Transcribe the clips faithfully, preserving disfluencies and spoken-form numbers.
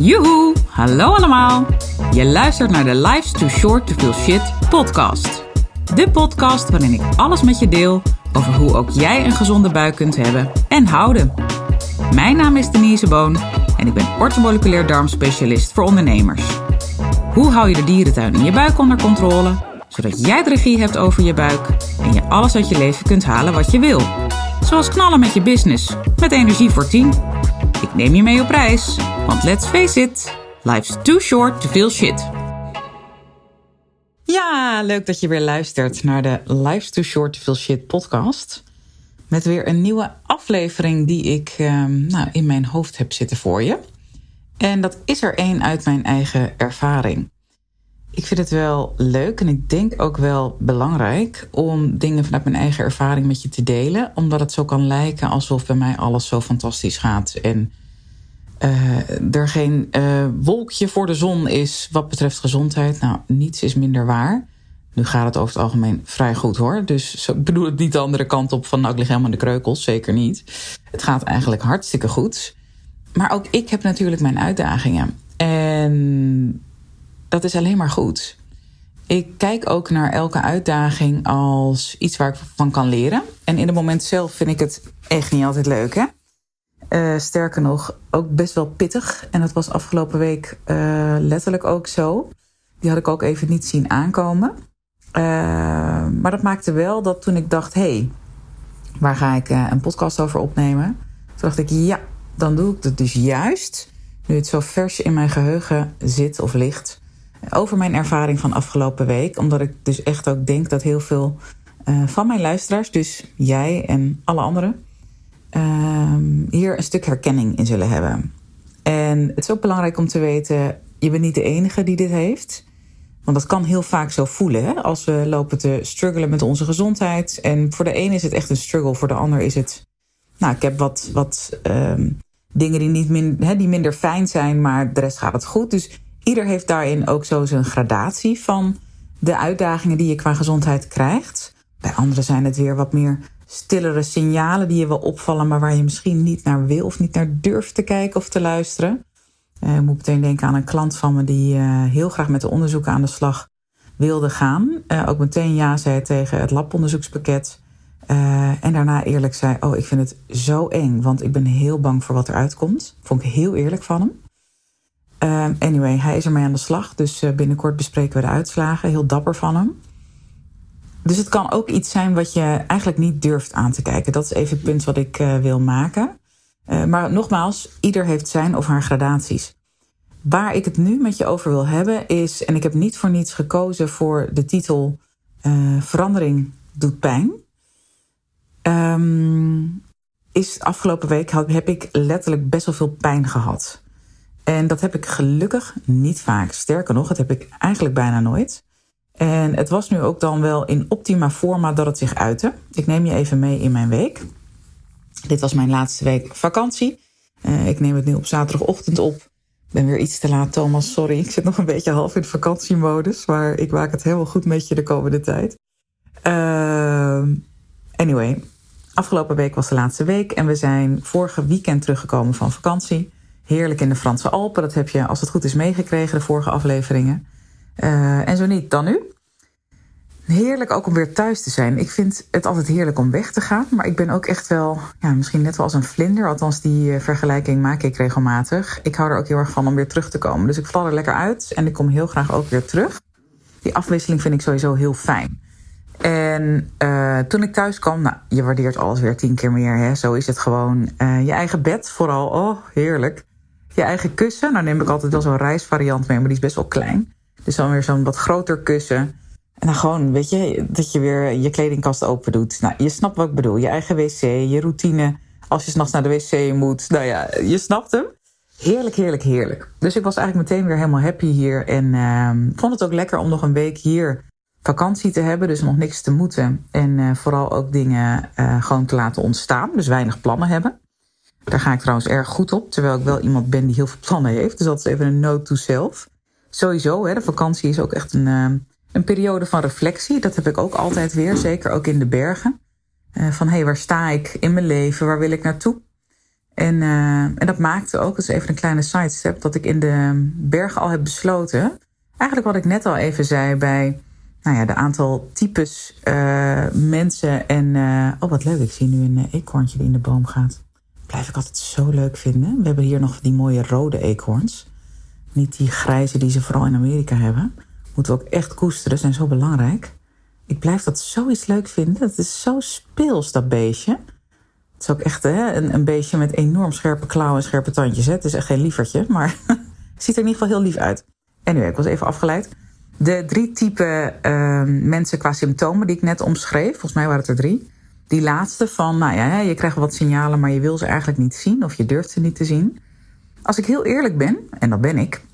Joehoe, hallo allemaal. Je luistert naar de Life's Too Short to Feel Shit podcast. De podcast waarin ik alles met je deel over hoe ook jij een gezonde buik kunt hebben en houden. Mijn naam is Denise Boon en ik ben orthomoleculair darmspecialist voor ondernemers. Hoe hou je de dierentuin in je buik onder controle, zodat jij de regie hebt over je buik en je alles uit je leven kunt halen wat je wil. Zoals knallen met je business, met energie voor tien. Ik neem je mee op reis, want let's face it, life's too short to feel shit. Ja, leuk dat je weer luistert naar de Life's Too Short to Feel Shit podcast. Met weer een nieuwe aflevering die ik uh, nou, in mijn hoofd heb zitten voor je. En dat is er één uit mijn eigen ervaring. Ik vind het wel leuk en ik denk ook wel belangrijk om dingen vanuit mijn eigen ervaring met je te delen. Omdat het zo kan lijken alsof bij mij alles zo fantastisch gaat. En uh, er geen uh, wolkje voor de zon is wat betreft gezondheid. Nou, niets is minder waar. Nu gaat het over het algemeen vrij goed hoor. Dus ik bedoel het niet de andere kant op van nou ik lig helemaal in de kreukels. Zeker niet. Het gaat eigenlijk hartstikke goed. Maar ook ik heb natuurlijk mijn uitdagingen. En dat is alleen maar goed. Ik kijk ook naar elke uitdaging als iets waar ik van kan leren. En in het moment zelf vind ik het echt niet altijd leuk, hè? Uh, sterker nog, ook best wel pittig. En dat was afgelopen week uh, letterlijk ook zo. Die had ik ook even niet zien aankomen. Uh, maar dat maakte wel dat toen ik dacht, hé, hey, waar ga ik uh, een podcast over opnemen? Toen dacht ik, ja, dan doe ik dat dus juist, nu het zo vers in mijn geheugen zit of ligt, over mijn ervaring van afgelopen week. Omdat ik dus echt ook denk dat heel veel uh, van mijn luisteraars, dus jij en alle anderen, uh, hier een stuk herkenning in zullen hebben. En het is ook belangrijk om te weten, je bent niet de enige die dit heeft. Want dat kan heel vaak zo voelen, hè? Als we lopen te struggelen met onze gezondheid. En voor de ene is het echt een struggle, voor de ander is het, nou, ik heb wat, wat um, dingen die, niet min, hè, die minder fijn zijn, maar de rest gaat het goed. Dus ieder heeft daarin ook zo zijn gradatie van de uitdagingen die je qua gezondheid krijgt. Bij anderen zijn het weer wat meer stillere signalen die je wel opvallen, maar waar je misschien niet naar wil of niet naar durft te kijken of te luisteren. Uh, ik moet meteen denken aan een klant van me die uh, heel graag met de onderzoeken aan de slag wilde gaan. Uh, ook meteen ja zei tegen het labonderzoekspakket. Uh, en daarna eerlijk zei, oh, ik vind het zo eng, want ik ben heel bang voor wat eruit komt. Vond ik heel eerlijk van hem. Uh, anyway, hij is ermee aan de slag, dus uh, binnenkort bespreken we de uitslagen. Heel dapper van hem. Dus het kan ook iets zijn wat je eigenlijk niet durft aan te kijken. Dat is even het punt wat ik uh, wil maken. Uh, maar nogmaals, ieder heeft zijn of haar gradaties. Waar ik het nu met je over wil hebben is, en ik heb niet voor niets gekozen voor de titel uh, Verandering doet pijn. Um, is afgelopen week heb ik letterlijk best wel veel pijn gehad. En dat heb ik gelukkig niet vaak. Sterker nog, dat heb ik eigenlijk bijna nooit. En het was nu ook dan wel in optima forma dat het zich uitte. Ik neem je even mee in mijn week. Dit was mijn laatste week vakantie. Uh, ik neem het nu op zaterdagochtend op. Ik ben weer iets te laat, Thomas, sorry. Ik zit nog een beetje half in de vakantiemodus. Maar ik maak het helemaal goed met je de komende tijd. Uh, anyway, afgelopen week was de laatste week. En we zijn vorige weekend teruggekomen van vakantie. Heerlijk in de Franse Alpen. Dat heb je, als het goed is, meegekregen, de vorige afleveringen. Uh, en zo niet, dan nu. Heerlijk ook om weer thuis te zijn. Ik vind het altijd heerlijk om weg te gaan. Maar ik ben ook echt wel, ja, misschien net wel als een vlinder. Althans, die uh, vergelijking maak ik regelmatig. Ik hou er ook heel erg van om weer terug te komen. Dus ik val er lekker uit en ik kom heel graag ook weer terug. Die afwisseling vind ik sowieso heel fijn. En uh, toen ik thuis kwam, nou, je waardeert alles weer tien keer meer. Hè? Zo is het gewoon. Uh, je eigen bed vooral, oh, heerlijk. Je eigen kussen, nou neem ik altijd wel zo'n reisvariant mee, maar die is best wel klein. Dus dan weer zo'n wat groter kussen. En dan gewoon, weet je, dat je weer je kledingkast open doet. Nou, je snapt wat ik bedoel. Je eigen wc, je routine. Als je 's nachts naar de wc moet. Nou ja, je snapt hem. Heerlijk, heerlijk, heerlijk. Dus ik was eigenlijk meteen weer helemaal happy hier. En uh, vond het ook lekker om nog een week hier vakantie te hebben. Dus nog niks te moeten. En uh, vooral ook dingen uh, gewoon te laten ontstaan. Dus weinig plannen hebben. Daar ga ik trouwens erg goed op. Terwijl ik wel iemand ben die heel veel plannen heeft. Dus dat is even een note to self. Sowieso, hè, de vakantie is ook echt een, uh, een periode van reflectie. Dat heb ik ook altijd weer, zeker ook in de bergen. Uh, van, hé, hey, waar sta ik in mijn leven? Waar wil ik naartoe? En, uh, en dat maakte ook, dat is even een kleine sidestep, dat ik in de bergen al heb besloten, eigenlijk wat ik net al even zei bij nou ja, de aantal types uh, mensen en uh, oh wat leuk, ik zie nu een uh, eekhoorntje die in de boom gaat. Blijf ik altijd zo leuk vinden. We hebben hier nog die mooie rode eekhoorns. Niet die grijze die ze vooral in Amerika hebben. Moeten we ook echt koesteren, zijn zo belangrijk. Ik blijf dat zoiets leuk vinden. Het is zo speels, dat beestje. Het is ook echt hè, een, een beestje met enorm scherpe klauwen en scherpe tandjes. Hè. Het is echt geen lievertje, maar het ziet er in ieder geval heel lief uit. Anyway, ik was even afgeleid. De drie typen uh, mensen qua symptomen die ik net omschreef, volgens mij waren het er drie. Die laatste van, nou ja, je krijgt wat signalen, maar je wil ze eigenlijk niet zien of je durft ze niet te zien. Als ik heel eerlijk ben, en dat ben ik,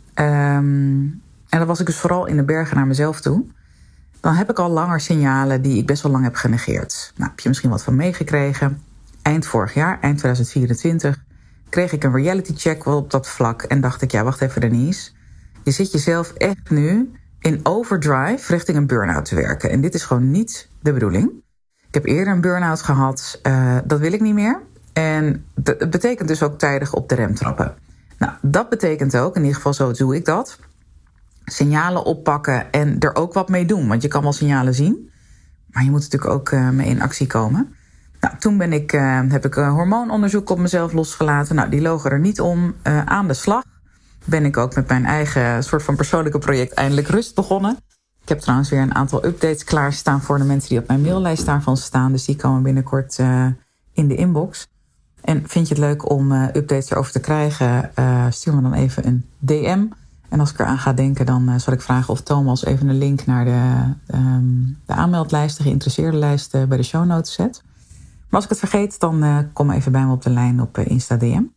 um, en dat was ik dus vooral in de bergen naar mezelf toe, dan heb ik al langer signalen die ik best wel lang heb genegeerd. Nou, heb je misschien wat van meegekregen. Eind vorig jaar, eind twintig vierentwintig, kreeg ik een reality check op dat vlak en dacht ik, ja, wacht even Denise. Je zit jezelf echt nu in overdrive richting een burn-out te werken. En dit is gewoon niet de bedoeling. Ik heb eerder een burn-out gehad. Uh, dat wil ik niet meer. En het betekent dus ook tijdig op de rem trappen. Nou, dat betekent ook, in ieder geval zo doe ik dat, signalen oppakken en er ook wat mee doen. Want je kan wel signalen zien, maar je moet natuurlijk ook uh, mee in actie komen. Nou, toen ben ik, uh, heb ik een hormoononderzoek op mezelf losgelaten. Nou, die logen er niet om. Uh, aan de slag ben ik ook met mijn eigen soort van persoonlijke project eindelijk rust begonnen. Ik heb trouwens weer een aantal updates klaarstaan voor de mensen die op mijn maillijst daarvan staan. Dus die komen binnenkort uh, in de inbox. En vind je het leuk om uh, updates erover te krijgen, uh, stuur me dan even een D M. En als ik eraan ga denken, dan uh, zal ik vragen of Thomas even een link naar de, um, de aanmeldlijst, de geïnteresseerde lijst uh, bij de show notes zet. Maar als ik het vergeet, dan uh, kom even bij me op de lijn op uh, Insta D M.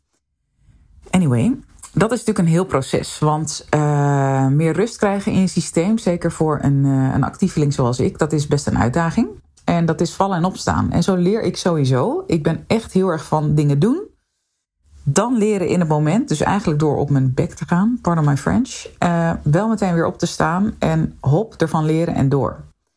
Anyway, dat is natuurlijk een heel proces. Want uh, meer rust krijgen in je systeem, zeker voor een, uh, een actieveling zoals ik, dat is best een uitdaging. En dat is vallen en opstaan. En zo leer ik sowieso. Ik ben echt heel erg van dingen doen. Dan leren in het moment. Dus eigenlijk door op mijn bek te gaan. Pardon my French. Uh, wel meteen weer op te staan. En hop, ervan leren en door.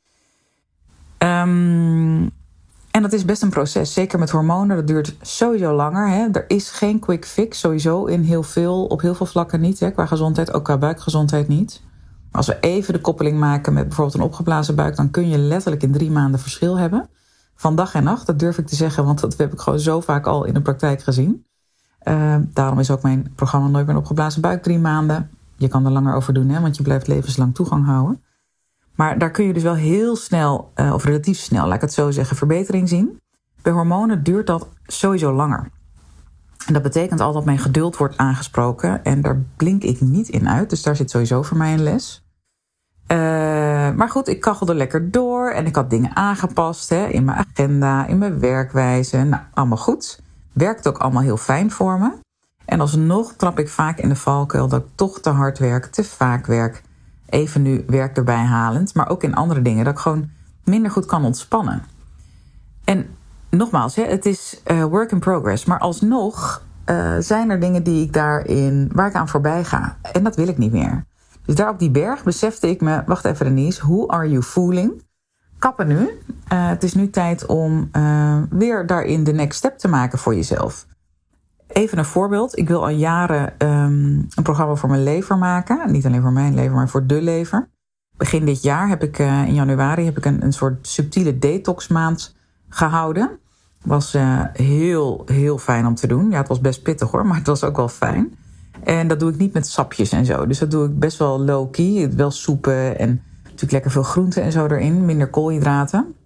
Um, en dat is best een proces. Zeker met hormonen. Dat duurt sowieso langer. Hè. Er is geen quick fix. Sowieso in heel veel, op heel veel vlakken niet. Hè. Qua gezondheid, ook qua buikgezondheid niet. Als we even de koppeling maken met bijvoorbeeld een opgeblazen buik, dan kun je letterlijk in drie maanden verschil hebben. Van dag en nacht, dat durf ik te zeggen, want dat heb ik gewoon zo vaak al in de praktijk gezien. Uh, daarom is ook mijn programma Nooit meer een opgeblazen buik drie maanden. Je kan er langer over doen, hè, want je blijft levenslang toegang houden. Maar daar kun je dus wel heel snel, uh, of relatief snel, laat ik het zo zeggen, verbetering zien. Bij hormonen duurt dat sowieso langer. En dat betekent al dat mijn geduld wordt aangesproken. En daar blink ik niet in uit. Dus daar zit sowieso voor mij een les. Uh, maar goed, ik kachelde lekker door. En ik had dingen aangepast hè, in mijn agenda, in mijn werkwijze. Nou, allemaal goed. Werkt ook allemaal heel fijn voor me. En alsnog trap ik vaak in de valkuil dat ik toch te hard werk, te vaak werk. Even nu werk erbij halend. Maar ook in andere dingen. Dat ik gewoon minder goed kan ontspannen. En nogmaals, hè, het is uh, work in progress. Maar alsnog uh, zijn er dingen die ik daarin, waar ik aan voorbij ga. En dat wil ik niet meer. Dus daar op die berg besefte ik me, wacht even Denise, who are you fooling? Kappen nu. Uh, het is nu tijd om uh, weer daarin de next step te maken voor jezelf. Even een voorbeeld. Ik wil al jaren um, een programma voor mijn lever maken. Niet alleen voor mijn lever, maar voor de lever. Begin dit jaar heb ik uh, in januari heb ik een, een soort subtiele detoxmaand gehouden. Was uh, heel, heel fijn om te doen. Ja, het was best pittig hoor, maar het was ook wel fijn. En dat doe ik niet met sapjes en zo. Dus dat doe ik best wel low-key. Wel soepen en natuurlijk lekker veel groenten en zo erin. Minder koolhydraten.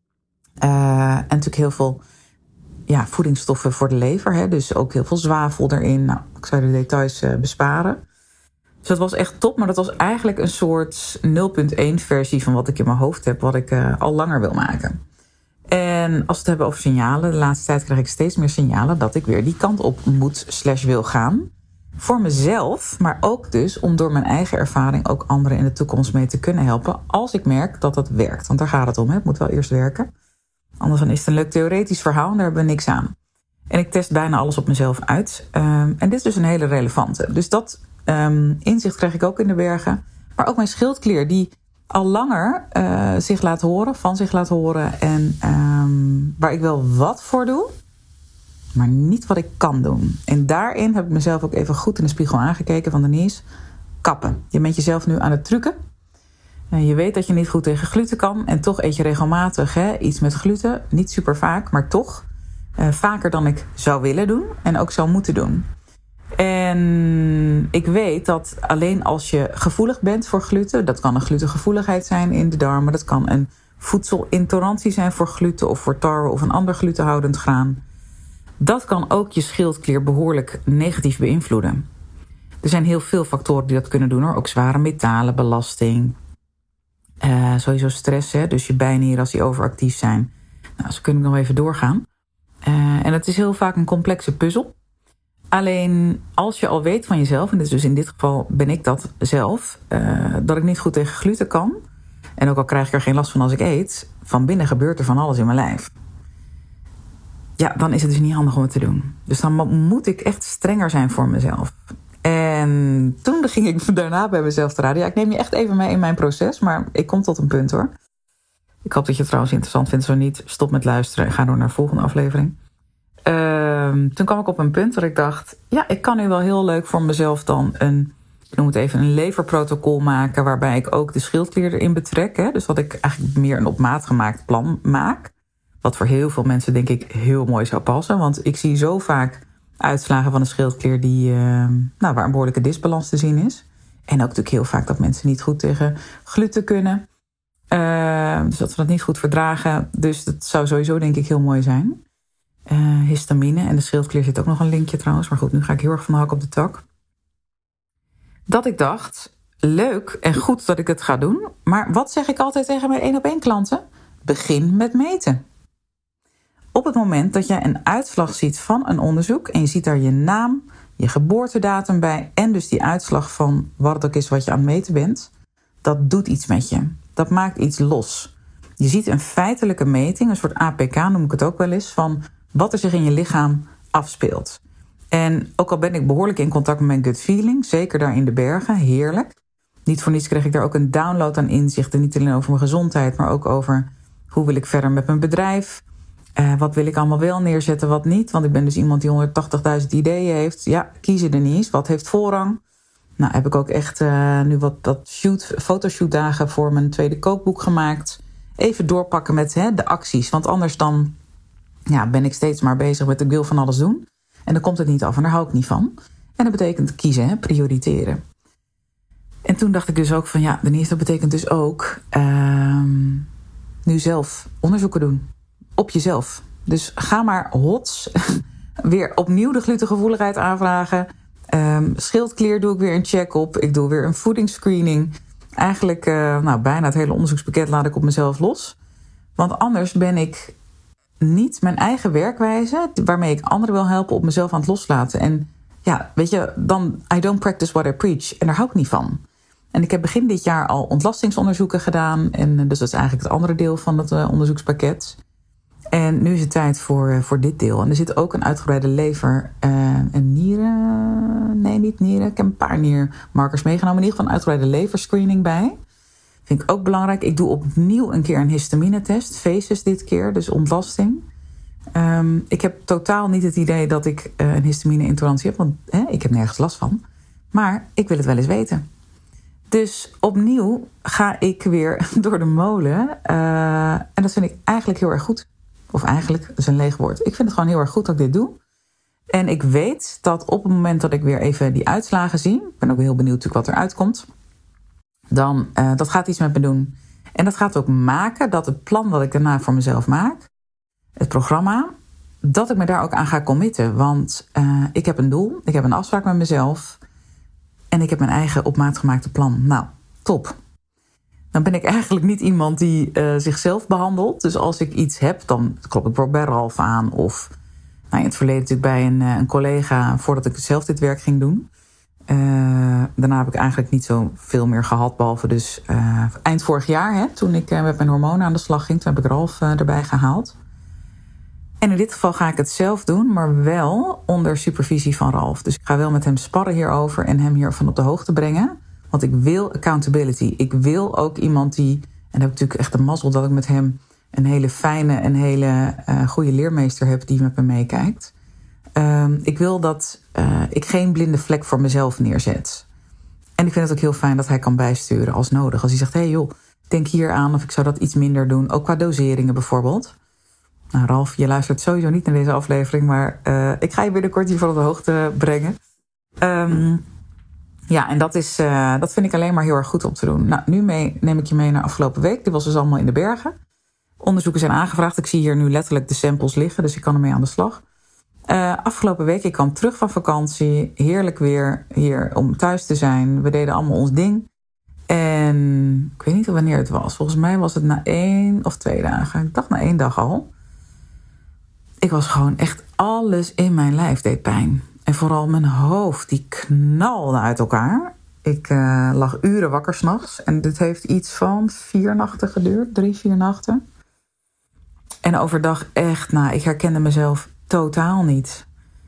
Uh, en natuurlijk heel veel ja, voedingsstoffen voor de lever. Hè? Dus ook heel veel zwavel erin. Nou, ik zou de details uh, besparen. Dus dat was echt top. Maar dat was eigenlijk een soort nul punt één versie van wat ik in mijn hoofd heb. Wat ik uh, al langer wil maken. En als we het hebben over signalen. De laatste tijd krijg ik steeds meer signalen dat ik weer die kant op moet slash wil gaan. Voor mezelf, maar ook dus om door mijn eigen ervaring ook anderen in de toekomst mee te kunnen helpen. Als ik merk dat dat werkt. Want daar gaat het om. Hè? Het moet wel eerst werken. Anders dan is het een leuk theoretisch verhaal en daar hebben we niks aan. En ik test bijna alles op mezelf uit. Um, en dit is dus een hele relevante. Dus dat um, inzicht krijg ik ook in de bergen. Maar ook mijn schildklier die al langer uh, zich laat horen, van zich laat horen. En um, waar ik wel wat voor doe. maar niet wat ik kan doen. En daarin heb ik mezelf ook even goed in de spiegel aangekeken van Denise, kappen. Je bent jezelf nu aan het trucken. En je weet dat je niet goed tegen gluten kan en toch eet je regelmatig hè, iets met gluten. Niet super vaak, maar toch. Uh, vaker dan ik zou willen doen en ook zou moeten doen. En ik weet dat alleen als je gevoelig bent voor gluten, dat kan een glutengevoeligheid zijn in de darmen, dat kan een voedselintolerantie zijn voor gluten of voor tarwe of een ander glutenhoudend graan. Dat kan ook je schildklier behoorlijk negatief beïnvloeden. Er zijn heel veel factoren die dat kunnen doen hoor. Ook zware metalen, belasting, uh, sowieso stress, hè? Dus je bijnieren als die overactief zijn. Nou, zo kunnen we nog even doorgaan. Uh, en het is heel vaak een complexe puzzel. Alleen als je al weet van jezelf, en dus in dit geval ben ik dat zelf, uh, dat ik niet goed tegen gluten kan, en ook al krijg ik er geen last van als ik eet, van binnen gebeurt er van alles in mijn lijf. Ja, dan is het dus niet handig om het te doen. Dus dan moet ik echt strenger zijn voor mezelf. En toen ging ik daarna bij mezelf te raden. Ja, ik neem je echt even mee in mijn proces, maar ik kom tot een punt hoor. Ik hoop dat je het trouwens interessant vindt. Zo niet, stop met luisteren en ga door naar de volgende aflevering. Uh, toen kwam ik op een punt dat ik dacht, ja, ik kan nu wel heel leuk voor mezelf dan een, ik noem het even, een leverprotocol maken, waarbij ik ook de schildklier erin betrek. Hè? Dus dat ik eigenlijk meer een op maat gemaakt plan maak. Wat voor heel veel mensen denk ik heel mooi zou passen. Want ik zie zo vaak uitslagen van de schildklier die, uh, nou, waar een behoorlijke disbalans te zien is. En ook natuurlijk heel vaak dat mensen niet goed tegen gluten kunnen. Uh, dus dat we dat niet goed verdragen. Dus dat zou sowieso denk ik heel mooi zijn. Uh, histamine. En de schildklier zit ook nog een linkje trouwens. Maar goed, nu ga ik heel erg van de hak op de tak. Dat ik dacht, leuk en goed dat ik het ga doen. Maar wat zeg ik altijd tegen mijn één op één klanten? Begin met meten. Op het moment dat jij een uitslag ziet van een onderzoek en je ziet daar je naam, je geboortedatum bij en dus die uitslag van wat het ook is wat je aan het meten bent, dat doet iets met je. Dat maakt iets los. Je ziet een feitelijke meting, een soort A P K noem ik het ook wel eens, van wat er zich in je lichaam afspeelt. En ook al ben ik behoorlijk in contact met mijn gut feeling, zeker daar in de bergen, heerlijk. Niet voor niets kreeg ik daar ook een download aan inzichten, niet alleen over mijn gezondheid, maar ook over hoe wil ik verder met mijn bedrijf. Uh, wat wil ik allemaal wel neerzetten, wat niet? Want ik ben dus iemand die honderdtachtigduizend ideeën heeft. Ja, kiezen er niet eens. Wat heeft voorrang? Nou, heb ik ook echt uh, nu wat, wat shoot, fotoshootdagen voor mijn tweede kookboek gemaakt. Even doorpakken met hè, de acties. Want anders dan ja, ben ik steeds maar bezig met ik wil van alles doen. En dan komt het niet af en daar hou ik niet van. En dat betekent kiezen, hè, prioriteren. En toen dacht ik dus ook van ja, Denise, dat betekent dus ook uh, nu zelf onderzoeken doen. Op jezelf. Dus ga maar hots weer opnieuw de glutengevoeligheid aanvragen. Um, schildklier doe ik weer een check-up. Ik doe weer een voedingsscreening. Eigenlijk uh, nou, bijna het hele onderzoekspakket laat ik op mezelf los. Want anders ben ik niet mijn eigen werkwijze, waarmee ik anderen wil helpen, op mezelf aan het loslaten. En ja, weet je, dan I don't practice what I preach. En daar hou ik niet van. En ik heb begin dit jaar al ontlastingsonderzoeken gedaan. En dus dat is eigenlijk het andere deel van het uh, onderzoekspakket. En nu is het tijd voor, voor dit deel. En er zit ook een uitgebreide lever uh, en nieren. Nee, niet nieren. Ik heb een paar niermarkers meegenomen. In ieder geval een uitgebreide leverscreening bij. Vind ik ook belangrijk. Ik doe opnieuw een keer een histaminetest. Faces dit keer, dus ontlasting. Um, ik heb totaal niet het idee dat ik uh, een histamine-intolerantie heb. Want hè, ik heb nergens last van. Maar ik wil het wel eens weten. Dus opnieuw ga ik weer door de molen. Uh, en dat vind ik eigenlijk heel erg goed. Of eigenlijk, dat is een leeg woord. Ik vind het gewoon heel erg goed dat ik dit doe. En ik weet dat op het moment dat ik weer even die uitslagen zie, ik ben ook heel benieuwd natuurlijk wat eruit komt, dan uh, dat gaat iets met me doen. En dat gaat ook maken dat het plan wat ik daarna voor mezelf maak, het programma, dat ik me daar ook aan ga committen. Want uh, ik heb een doel, ik heb een afspraak met mezelf en ik heb mijn eigen op maat gemaakte plan. Nou, top. Dan ben ik eigenlijk niet iemand die uh, zichzelf behandelt. Dus als ik iets heb, dan klop ik voor bij Ralf aan. Of nou, in het verleden natuurlijk bij een, een collega, voordat ik zelf dit werk ging doen. Uh, daarna heb ik eigenlijk niet zo veel meer gehad. Behalve dus uh, eind vorig jaar, hè, toen ik uh, met mijn hormonen aan de slag ging. Toen heb ik Ralf uh, erbij gehaald. En in dit geval ga ik het zelf doen, maar wel onder supervisie van Ralf. Dus ik ga wel met hem sparren hierover en hem hiervan op de hoogte brengen. Want ik wil accountability. Ik wil ook iemand die, en dan heb ik natuurlijk echt de mazzel dat ik met hem een hele fijne en hele uh, goede leermeester heb die met me meekijkt. Uh, ik wil dat uh, ik geen blinde vlek voor mezelf neerzet. En ik vind het ook heel fijn dat hij kan bijsturen als nodig. Als hij zegt, hé hey joh, denk hier aan of ik zou dat iets minder doen. Ook qua doseringen bijvoorbeeld. Nou Ralf, je luistert sowieso niet naar deze aflevering, maar uh, ik ga je binnenkort hiervan op de hoogte brengen. Um, ja, en dat, is, uh, dat vind ik alleen maar heel erg goed om te doen. Nou, nu mee, neem ik je mee naar afgelopen week. Dit was dus allemaal in de bergen. Onderzoeken zijn aangevraagd. Ik zie hier nu letterlijk de samples liggen, dus ik kan ermee aan de slag. Uh, afgelopen week, ik kwam terug van vakantie. Heerlijk weer hier om thuis te zijn. We deden allemaal ons ding. En ik weet niet wanneer het was. Volgens mij was het na één of twee dagen. Ik dacht na één dag al. Ik was gewoon echt, alles in mijn lijf deed pijn. En vooral mijn hoofd, die knalde uit elkaar. Ik uh, lag uren wakker 's nachts. En dit heeft iets van vier nachten geduurd. Drie, vier nachten. En overdag echt, nou, ik herkende mezelf totaal niet.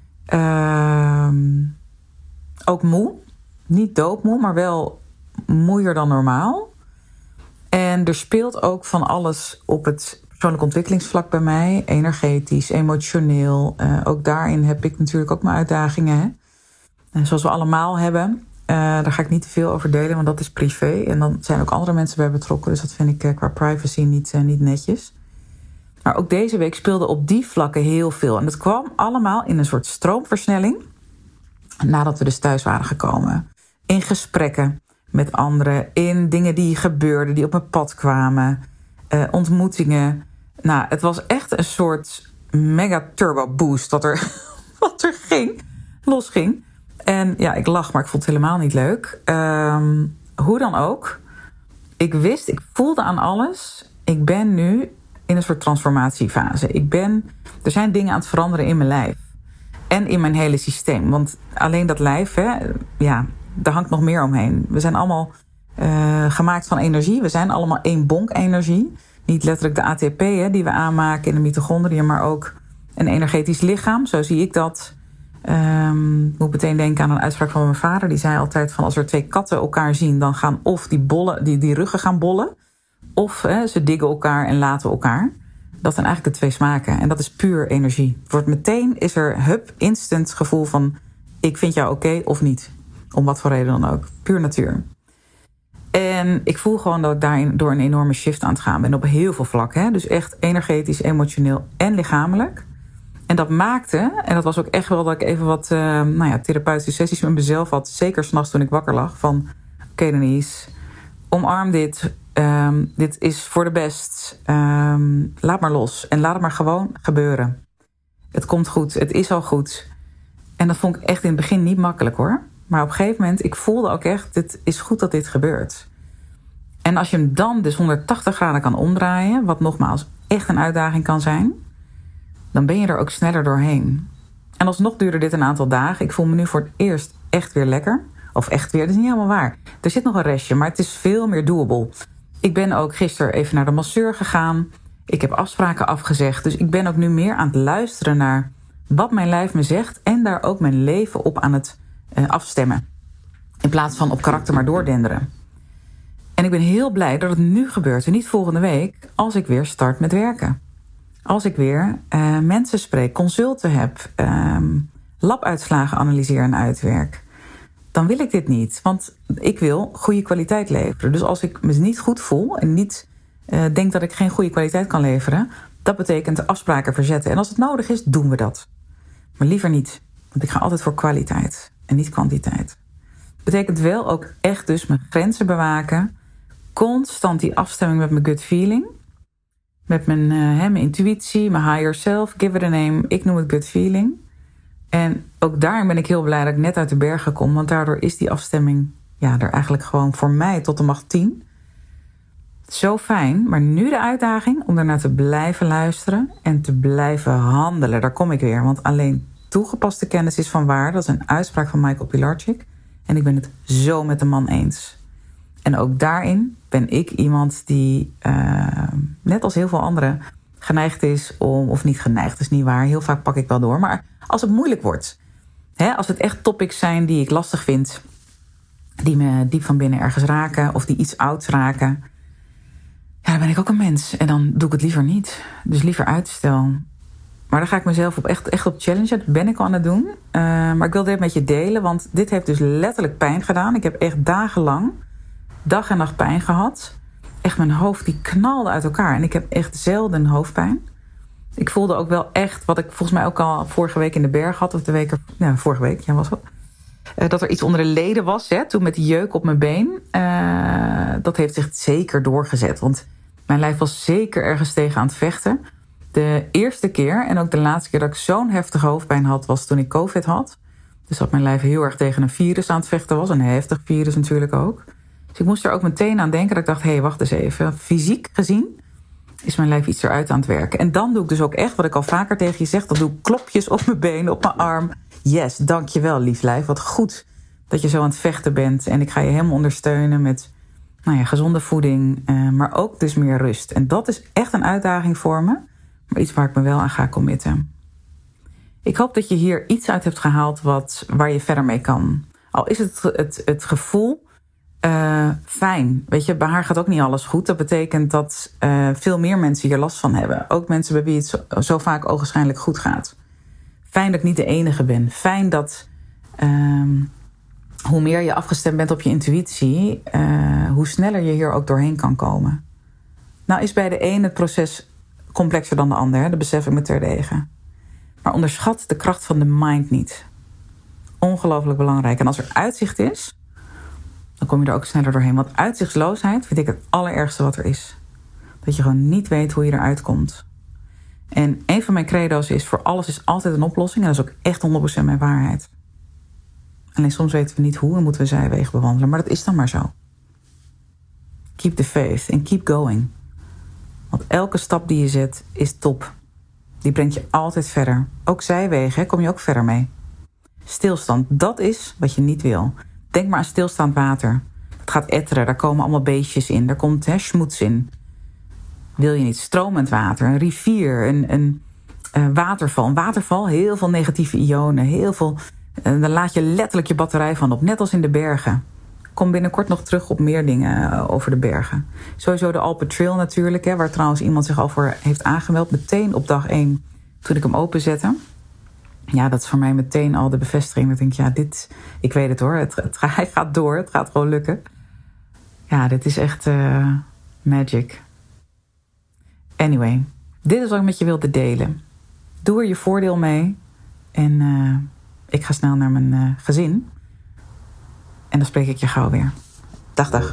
Uh, ook moe. Niet doodmoe, maar wel moeier dan normaal. En er speelt ook van alles op het persoonlijk ontwikkelingsvlak bij mij. Energetisch, emotioneel. Uh, ook daarin heb ik natuurlijk ook mijn uitdagingen. Hè? Uh, zoals we allemaal hebben. Uh, daar ga ik niet te veel over delen, want dat is privé. En dan zijn ook andere mensen bij betrokken. Dus dat vind ik uh, qua privacy niet, uh, niet netjes. Maar ook deze week speelde op die vlakken heel veel. En dat kwam allemaal in een soort stroomversnelling. Nadat we dus thuis waren gekomen. In gesprekken met anderen. In dingen die gebeurden, die op mijn pad kwamen. Uh, ontmoetingen. Nou, het was echt een soort mega turbo boost wat er, wat er ging. Losging. En ja, ik lach, maar ik vond het helemaal niet leuk. Um, hoe dan ook. Ik wist, ik voelde aan alles. Ik ben nu in een soort transformatiefase. Ik ben, er zijn dingen aan het veranderen in mijn lijf. En in mijn hele systeem. Want alleen dat lijf, hè, ja, daar hangt nog meer omheen. We zijn allemaal uh, gemaakt van energie. We zijn allemaal één bonk energie. Niet letterlijk de A T P hè, die we aanmaken in de mitochondriën, maar ook een energetisch lichaam. Zo zie ik dat. Um, ik moet meteen denken aan een uitspraak van mijn vader. Die zei altijd van als er twee katten elkaar zien, dan gaan of die, bollen, die, die ruggen gaan bollen. Of hè, ze diggen elkaar en laten elkaar. Dat zijn eigenlijk de twee smaken. En dat is puur energie. Het wordt meteen, is er hup, instant gevoel van ik vind jou oké okay, of niet. Om wat voor reden dan ook. Puur natuur. En ik voel gewoon dat ik daarin door een enorme shift aan het gaan ben. Op heel veel vlakken. Hè? Dus echt energetisch, emotioneel en lichamelijk. En dat maakte, en dat was ook echt wel dat ik even wat uh, nou ja, therapeutische sessies met mezelf had. Zeker 's nachts toen ik wakker lag. Van oké okay, Denise, omarm dit. Um, dit is voor de best. Um, laat maar los. En laat het maar gewoon gebeuren. Het komt goed. Het is al goed. En dat vond ik echt in het begin niet makkelijk hoor. Maar op een gegeven moment, ik voelde ook echt, het is goed dat dit gebeurt. En als je hem dan dus honderdtachtig graden kan omdraaien, wat nogmaals echt een uitdaging kan zijn, dan ben je er ook sneller doorheen. En alsnog duurde dit een aantal dagen. Ik voel me nu voor het eerst echt weer lekker. Of echt weer, dat is niet helemaal waar. Er zit nog een restje, maar het is veel meer doable. Ik ben ook gisteren even naar de masseur gegaan. Ik heb afspraken afgezegd. Dus ik ben ook nu meer aan het luisteren naar wat mijn lijf me zegt. En daar ook mijn leven op aan het uh, afstemmen. In plaats van op karakter maar doordenderen. En ik ben heel blij dat het nu gebeurt. En niet volgende week als ik weer start met werken. Als ik weer uh, mensen spreek, consulten heb. Uh, labuitslagen analyseer en uitwerk. Dan wil ik dit niet. Want ik wil goede kwaliteit leveren. Dus als ik me niet goed voel en niet uh, denk dat ik geen goede kwaliteit kan leveren, dat betekent afspraken verzetten. En als het nodig is, doen we dat. Maar liever niet. Want ik ga altijd voor kwaliteit en niet kwantiteit. Betekent wel ook echt dus mijn grenzen bewaken. Constant die afstemming met mijn gut feeling. Met mijn, uh, hè, mijn intuïtie, mijn higher self. Give it a name. Ik noem het gut feeling. En ook daarin ben ik heel blij dat ik net uit de bergen kom. Want daardoor is die afstemming ja, er eigenlijk gewoon voor mij tot de macht tien. Zo fijn. Maar nu de uitdaging om daarnaar te blijven luisteren. En te blijven handelen. Daar kom ik weer. Want alleen toegepaste kennis is van waarde. Dat is een uitspraak van Michael Pilarczyk. En ik ben het zo met de man eens. En ook daarin ben ik iemand die, uh, net als heel veel anderen, geneigd is om, of niet geneigd, is niet waar, heel vaak pak ik wel door. Maar als het moeilijk wordt, hè, als het echt topics zijn die ik lastig vind, die me diep van binnen ergens raken, of die iets ouds raken, ja, dan ben ik ook een mens. En dan doe ik het liever niet. Dus liever uitstel. Maar daar ga ik mezelf op echt, echt op challengen. Dat ben ik al aan het doen. Uh, maar ik wil dit met je delen. Want dit heeft dus letterlijk pijn gedaan. Ik heb echt dagenlang, dag en nacht pijn gehad. Echt mijn hoofd die knalde uit elkaar. En ik heb echt zelden hoofdpijn. Ik voelde ook wel echt, wat ik volgens mij ook al vorige week in de berg had. Of de week, ja, vorige week, ja, was het. Uh, dat er iets onder de leden was. Hè, toen met die jeuk op mijn been. Uh, dat heeft zich zeker doorgezet. Want mijn lijf was zeker ergens tegen aan het vechten. De eerste keer en ook de laatste keer dat ik zo'n heftige hoofdpijn had, was toen ik COVID had. Dus dat mijn lijf heel erg tegen een virus aan het vechten was. Een heftig virus natuurlijk ook. Dus ik moest er ook meteen aan denken dat ik dacht, hé, hey, wacht eens even. Fysiek gezien is mijn lijf iets eruit aan het werken. En dan doe ik dus ook echt, wat ik al vaker tegen je zeg, dan doe ik klopjes op mijn benen, op mijn arm. Yes, dankjewel lief lijf. Wat goed dat je zo aan het vechten bent. En ik ga je helemaal ondersteunen met nou ja, gezonde voeding, uh, maar ook dus meer rust. En dat is echt een uitdaging voor me. Maar iets waar ik me wel aan ga committen. Ik hoop dat je hier iets uit hebt gehaald wat, waar je verder mee kan. Al is het het, het gevoel uh, fijn. Weet je, bij haar gaat ook niet alles goed. Dat betekent dat uh, veel meer mensen hier last van hebben. Ook mensen bij wie het zo, zo vaak ogenschijnlijk goed gaat. Fijn dat ik niet de enige ben. Fijn dat uh, hoe meer je afgestemd bent op je intuïtie, uh, hoe sneller je hier ook doorheen kan komen. Nou is bij de een het proces complexer dan de ander, hè? Dat besef ik me terdege. Maar onderschat de kracht van de mind niet. Ongelooflijk belangrijk. En als er uitzicht is, dan kom je er ook sneller doorheen. Want uitzichtsloosheid vind ik het allerergste wat er is. Dat je gewoon niet weet hoe je eruit komt. En een van mijn credo's is, voor alles is altijd een oplossing. En dat is ook echt honderd procent mijn waarheid. Alleen soms weten we niet hoe en moeten we zijwegen bewandelen. Maar dat is dan maar zo. Keep the faith and keep going. Want elke stap die je zet is top. Die brengt je altijd verder. Ook zijwegen, kom je ook verder mee. Stilstand, dat is wat je niet wil. Denk maar aan stilstaand water. Het gaat etteren, daar komen allemaal beestjes in. Daar komt hè, schmoets in. Wil je niet stromend water, een rivier, een, een, een waterval. Een waterval, heel veel negatieve ionen. Heel veel, uh, dan laat je letterlijk je batterij van op. Net als in de bergen. Kom binnenkort nog terug op meer dingen over de bergen. Sowieso de Alpen Trail natuurlijk, hè, waar trouwens iemand zich al voor heeft aangemeld. Meteen op dag één, toen ik hem openzette. Ja, dat is voor mij meteen al de bevestiging. Dat ik denk, ja, dit, ik weet het hoor. Het, het, hij gaat door, het gaat gewoon lukken. Ja, dit is echt uh, magic. Anyway, dit is wat ik met je wilde delen. Doe er je voordeel mee. En uh, ik ga snel naar mijn uh, gezin. En dan spreek ik je gauw weer. Dag, dag.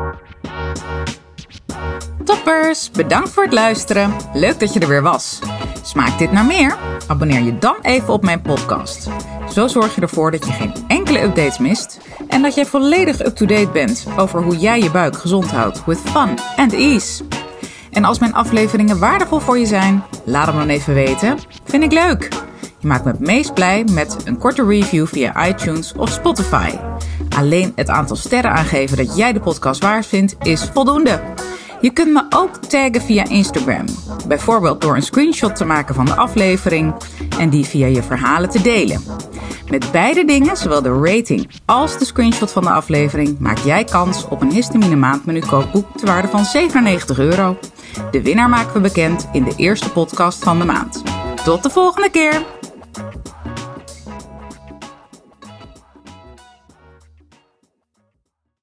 Toppers, bedankt voor het luisteren. Leuk dat je er weer was. Smaakt dit naar meer? Abonneer je dan even op mijn podcast. Zo zorg je ervoor dat je geen enkele updates mist. En dat jij volledig up-to-date bent over hoe jij je buik gezond houdt. With fun and ease. En als mijn afleveringen waardevol voor je zijn, laat hem dan even weten. Vind ik leuk. Je maakt me het meest blij met een korte review via iTunes of Spotify. Alleen het aantal sterren aangeven dat jij de podcast waard vindt is voldoende. Je kunt me ook taggen via Instagram. Bijvoorbeeld door een screenshot te maken van de aflevering en die via je verhalen te delen. Met beide dingen, zowel de rating als de screenshot van de aflevering, maak jij kans op een Histamine Maandmenu kookboek ter waarde van zevenennegentig euro. De winnaar maken we bekend in de eerste podcast van de maand. Tot de volgende keer!